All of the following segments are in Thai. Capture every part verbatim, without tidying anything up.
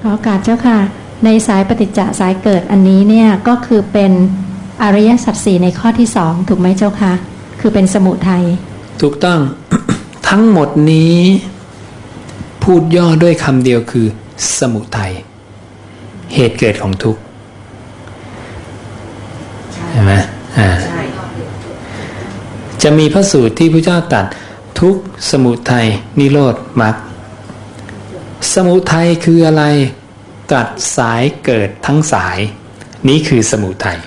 อโอกาสเจ้าค่ะในสายปฏิจจสายเกิดอันนี้เนี่ยก็คือเป็นอริยสัจสี่ในข้อที่สองถูกไหมเจ้าค่ะคือเป็นสมุทัยถูกต้อง ทั้งหมดนี้พูดย่อด้วยคำเดียวคือสมุทัยเหตุเกิดของทุกข์เห็นไหมอ่าจะมีพระสูตรที่พระเจ้าตรัสทุกข์สมุทัยนิโรธมรรคสมุทัยคืออะไรตรัสสายเกิดทั้งสายนี้คือสมุทัย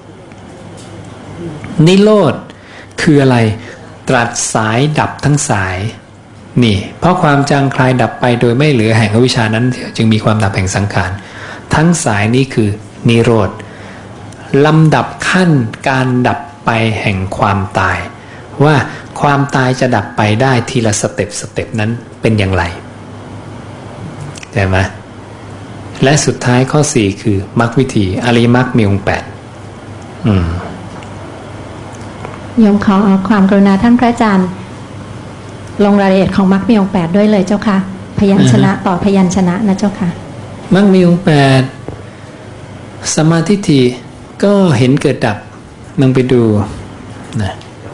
นิโรธคืออะไรตรัสสายดับทั้งสายนี่เพราะความจางคลายดับไปโดยไม่เหลือแห่งอวิชชานั้นจึงมีความดับแห่งสังขารทั้งสายนี้คือนิโรธลำดับขั้นการดับไปแห่งความตายว่าความตายจะดับไปได้ทีละสเต็ปสเต็ปนั้นเป็นอย่างไรใช่ไหมและสุดท้ายข้อสี่คือมรรควิธีอริยมรรคมีองค์แปดอืมโยมขอเอาความกรุณาท่านพระอาจารย์ลงรายละเอียดของมรรคมีองค์แปดด้วยเลยเจ้าค่ะพยัญชนะต่อพยัญชนะนะเจ้าค่ะมรรคมีองค์แปดสัมมาทิฏฐิก็เห็นเกิดดับมึงไปดูนะ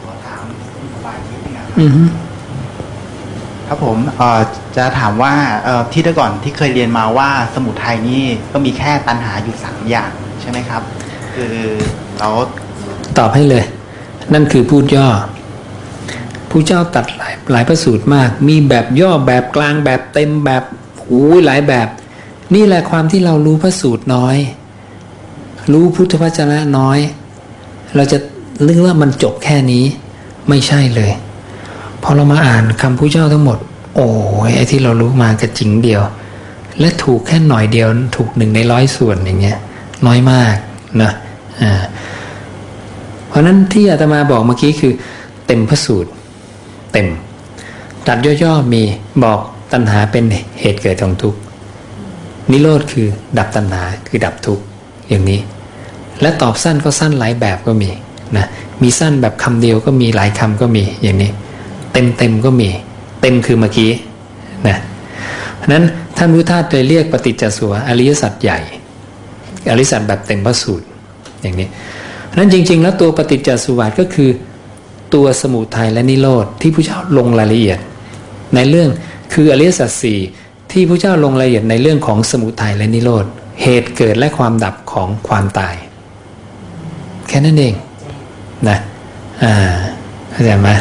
อือฮึครับผมเอ่อจะถามว่าเอ่อที่แต่ก่อนที่เคยเรียนมาว่าสมุทัยนี่ก็มีแค่ตัณหาอยู่สามอย่างใช่ไหมครับคือเราตอบให้เลยนั่นคือพูดย่อผู้เจ้าตัดหลายหลายพระสูตรมากมีแบบย่อแบบกลางแบบเต็มแบบโอ้ยหลายแบบนี่แหละความที่เรารู้พระสูตรน้อยรู้พุทธวจนะน้อยเราจะนึกว่ามันจบแค่นี้ไม่ใช่เลยพอเรามาอ่านคำผู้เจ้าทั้งหมดโอ้ยไอ้ที่เรารู้มากระจิ๋งเดียวและถูกแค่หน่อยเดียวถูกหนึ่งในร้อยส่วนอย่างเงี้ยน้อยมากนะอ่าเพราะนั้นที่อาตมาบอกเมื่อกี้คือเต็มพระสูตรเต็มตัดย่อๆมีบอกตัณหาเป็นเหตุเกิดของทุกข์นิโรธคือดับตัณหาคือดับทุกข์อย่างนี้และตอบสั้นก็สั้นหลายแบบก็มีนะมีสั้นแบบคำเดียวก็มีหลายคำก็มีอย่างนี้เต็มเต็มก็มีเต็มคือเมื่อกี้นะเพราะนั้นท่านพุทธทาสเลยเรียกปฏิจจสุบาทอริยสัจใหญ่อริยสัจแบบเต็มพระสูตรอย่างนี้นั้นจริงๆแล้วตัวปฏิจจสุบาทก็คือตัวสมุทัยและนิโรธที่พระเจ้าลงรายละเอียดในเรื่องคืออริยสัจสี่ที่พระเจ้าลงรายละเอียดในเรื่องของสมุทัยและนิโรธเหตุเกิดและความดับของความตายแค่นั้นเองนะอ่าเข้าใจไหม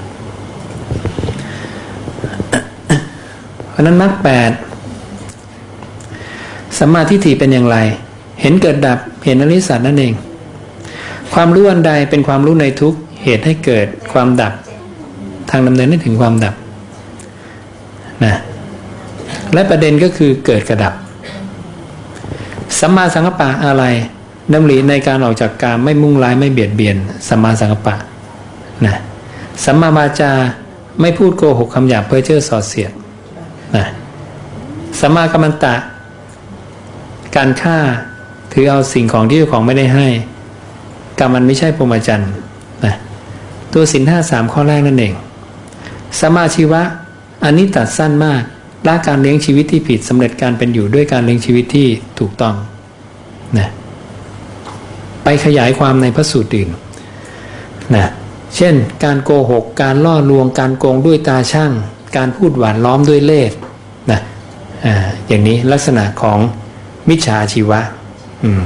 เพราะนั้นมรรคแปดสัมมาทิฏฐิเป็นอย่างไรเห็นเกิดดับเห็นอริยสัจนั่นเองความรู้อันใดเป็นความรู้ในทุกเหตุให้เกิดความดับทางดำเนินให้ถึงความดับนะและประเด็นก็คือเกิดกระดับสัมมาสังกัปปะอะไรดำริในการออกจากกามไม่มุ่งร้ายไม่เบียดเบียนสัมมาสังกัปปะนะสัมมาวาจาไม่พูดโกหกคำหยาบเพ้อเจ้อส่อเสียดนะสัมมากัมมันตะการฆ่าถือเอาสิ่งของที่เจ้าของไม่ได้ให้กรรมมันไม่ใช่พรหมจรรย์นะตัวศีลห้าสามข้อแรกนั่นเองสัมมาชีวะอันนี้ตัดสั้นมากละการเลี้ยงชีวิตที่ผิดสำเร็จการเป็นอยู่ด้วยการเลี้ยงชีวิตที่ถูกต้องนะไปขยายความในพระสูตรอื่นนะเช่นการโกหกการล่อลวงการโกงด้วยตาช่างการพูดหวานล้อมด้วยเล่ห์นะอ่าอย่างนี้ลักษณะของมิจฉาชีวะอืม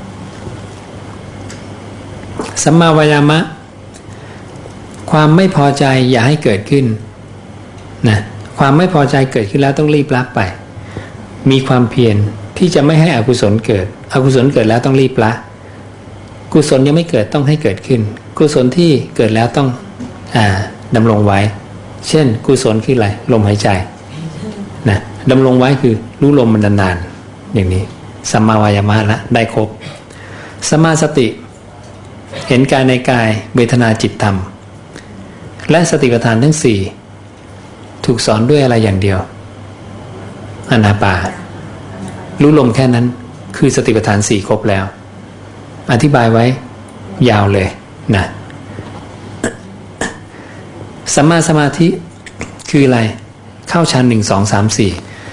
สัมมาวายามะความไม่พอใจอย่าให้เกิดขึ้นนะความไม่พอใจเกิดขึ้นแล้วต้องรีบละไปมีความเพียรที่จะไม่ให้อกุศลเกิดอกุศลเกิดแล้วต้องรีบละกุศลยังไม่เกิดต้องให้เกิดขึ้นกุศลที่เกิดแล้วต้องอ่าดำรงไว้เช่นกุศลคืออะไรลมหายใจนะดำรงไว้คือรู้ลมมันนานๆอย่างนี้สัมมาวายามะละได้ครบสัมมาสติเห็นกายในกายเวทนาจิตธรรมและสติปัฏฐานทั้งสี่ถูกสอนด้วยอะไรอย่างเดียวอานาปานรู้ลมแค่นั้นคือสติปัฏฐานสี่ครบแล้วอธิบายไว้ยาวเลยนะสัมมาสมาธิคืออะไรเข้าฌานหนึ่งสองสามสี่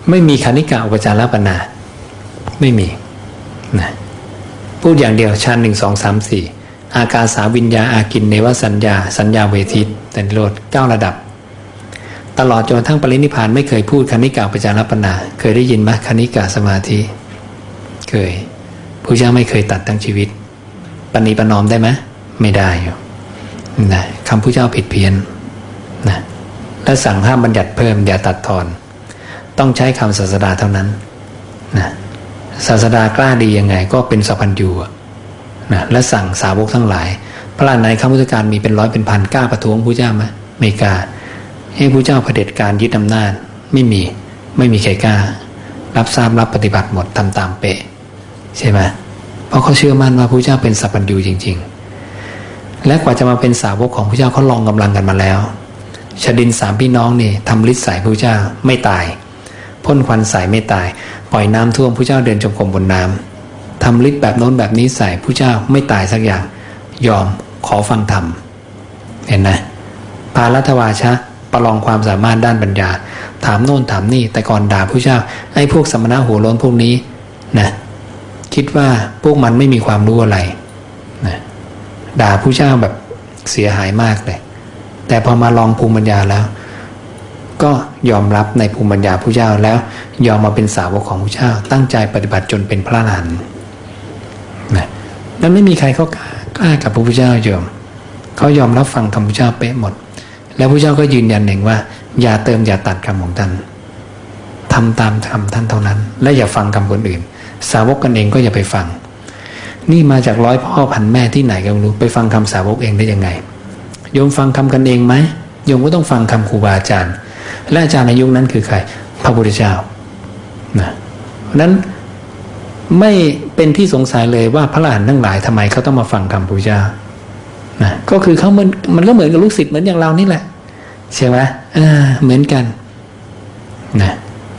ไม่มีคณิกะอุปจารปนาไม่มีนะพูดอย่างเดียวฌานหนึ่งสองสามสี่อากาสาวิญญาอากินเนวสัญญาสัญญาเวทิตแต่นิโรธเก้าระดับตลอดจนกระทั่งปรินิพพานไม่เคยพูดคณิกะอุปจารปนาเคยได้ยินไหมคณิกะสมาธิเคยพระเจ้าไม่เคยตัดทั้งชีวิตปณิปนอมได้ไหมไม่ได้อยู่นะคำพระเจ้าผิดเพี้ยนนะและสั่งห้ามบัญญัติเพิ่มอย่าตัดทอนต้องใช้คำศาสดาเท่านั้นนะศาสดากล้าดียังไงก็เป็นสัพพัญญูนะและสั่งสาวกทั้งหลายพระอรหันต์ในครั้งพุทธกาลมีเป็นร้อยเป็นพันกล้าประท้วงพระเจ้าไหมไม่กล้าให้พระเจ้าเผด็จการยึดอำนาจไม่มีไม่มีใครกล้ารับทราบรับปฏิบัติหมดทำตามเป๊ะใช่ไหมเพราะเขาเชื่อมั่นว่าพระเจ้าเป็นสัพพัญญูจริงๆและกว่าจะมาเป็นสาวกของพระเจ้าเขาลองกำลังกันมาแล้วชดินสามพี่น้องนี่ทำฤทธิ์ใส่พระเจ้าไม่ตายพ่นควันใส่ไม่ตายปล่อยน้ำท่วมพระเจ้าเดินจงกรมบนน้ำทำฤทธิ์แบบโน้นแบบนี้ใส่พระเจ้าไม่ตายสักอย่างยอมขอฟังธรรมเห็นไหมพาลัทวาชะประลองความสามารถด้านปัญญาถามโน่นถามนี่แต่ก่อนด่าพระเจ้าไอ้พวกสมณะหัวโล้นพวกนี้นะคิดว่าพวกมันไม่มีความรู้อะไรนะด่าพระเจ้าแบบเสียหายมากเลยแต่พอมาลองภูมิปัญญาแล้วก็ยอมรับในภูมิปัญญาพระเจ้าแล้วยอมมาเป็นสาวกของพระเจ้าตั้งใจปฏิบัติจนเป็นพระอรหันต์นะแล้วไม่มีใครเขากล้ากับพระพุทธเจ้าโยมเขายอมรับฟังคำพระเจ้าเป๊ะหมดแล้วพระเจ้าก็ยืนยันเองว่าอย่าเติมอย่าตัดคำของท่านทำตามคำท่านเท่านั้นและอย่าฟังคำคนอื่นสาวกกันเองก็อย่าไปฟังนี่มาจากร้อยพ่อพันแม่ที่ไหนก็ไม่รู้ไปฟังคำสาวกเองได้ยังไงโยมฟังคำกันเองไหมโยมก็ต้องฟังคำครูบาอาจารย์และอาจารย์ในยุคนั้นคือใครพระพุทธเจ้านะเพราะนั้นไม่เป็นที่สงสัยเลยว่าพระอรหันต์ทั้งหลายทำไมเขาต้องมาฟังคำพระพุทธเจ้านะก็คือเขามันมันก็เหมือนกับลูกศิษย์เหมือนอย่างเรานี่แหละใช่ไหมอ่าเหมือนกันนะ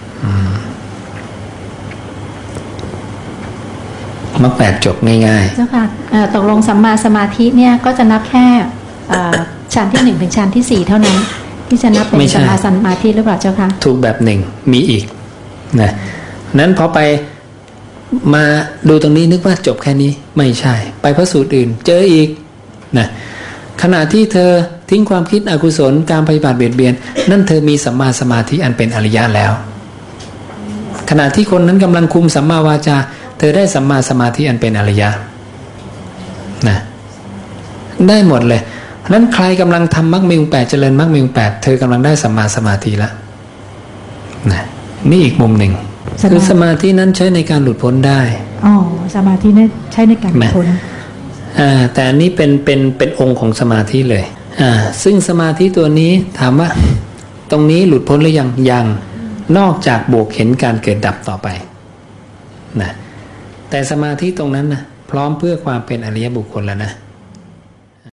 มรรคแปดจบง่ายๆเจ้าค่ะตกลงสัมมาสมาธิเนี่ยก็จะนับแค่ชั้นที่หนึ่งถึงชั้นที่สี่เท่านั้นที่จะนับเป็นสัมมาสมาธิหรือเปล่าเจ้าค่ะถูกแบบหนึ่งมีอีกนะนั้นพอไปมาดูตรงนี้นึกว่าจบแค่นี้ไม่ใช่ไปพระสูตรอื่นเจออีกนะขณะที่เธอทิ้งความคิดอกุศลการปฏิบัติเบียดเบียนนั่นเธอมีสัมมาสมาธิอันเป็นอริยะแล้วขณะที่คนนั้นกำลังคุมสัมมาวาจาเธอได้สัมมาสมาธิอันเป็นอริยะนะได้หมดเลยนั้นใครกำลังทำมรรคมีองค์แปดเจริญมรรคมีองค์แปดเธอกำลังได้สัมมาสมาธิแล้วนะนี่อีกมุมหนึ่งคือสมาธินั้นใช้ในการหลุดพ้นได้อ๋อสมาธินั้นใช้ในการหลุดพ้นอ่าแต่อันนี้เป็นเป็นเป็นองค์ของสมาธิเลยอ่าซึ่งสมาธิตัวนี้ถามว่าตรงนี้หลุดพ้นหรือยังยังนอกจากบวกเห็นการเกิดดับต่อไปนะแต่สมาธิตรงนั้นนะพร้อมเพื่อความเป็นอริยบุคคลแล้วนะ